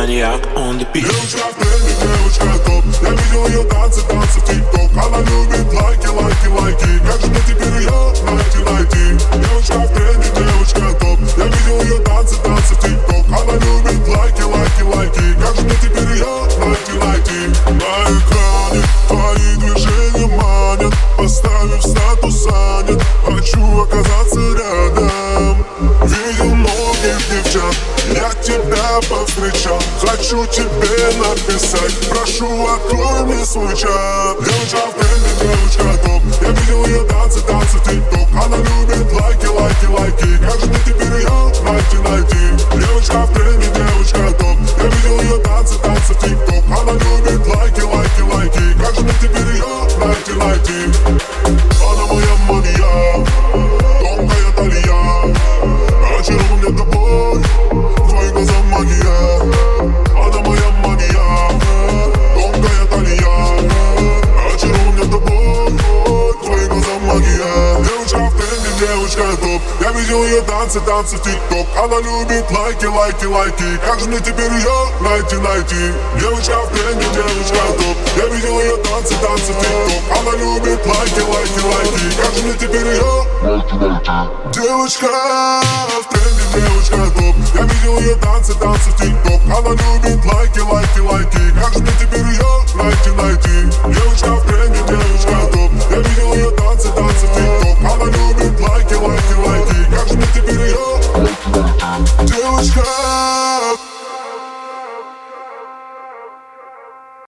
Maniac on the beat. Девочка в тренде, девочка топ. Я видел ее танцы в ТикТок. Она любит лайки. Как же мне теперь ее найти? Девочка в тренде, девочка топ. Я видел ее танцы в ТикТок. Она любит лайки. Как же мне теперь ее найти? На экране твои движения манят. Поставив статус занят, хочу оказаться рядом. Видел многих девчат, я тебя повстречал. Хочу тебе написать, прошу, открой мне свой чат. Девочка в тренде, девочка топ. Я видел ее танцы в ТикТок. Она любит лайки. Как же мне теперь ее найти? Девочка в тренде, девочка топ. Я видел ее танцы в ТикТок. Она любит лайки. Как же мне теперь ее найти? Она моя мания, тонкая талия. Очарован мне тобой, в твоих глазах магия. Она моя мания, тонкая талия. Очарован мне тобой, в твоих глазах магия. Девочка в тренде, девочка топ. Я видел ее танцы в ТикТок. Она любит лайки. Как же мне теперь ее найти? Девочка в тренде, девочка топ. Я видел ее танцы в ТикТок. Она любит лайки. Как же мне теперь ее найти? Девочка в тренде, девочка топ. Я видел ее танцы в ТикТок. Она любит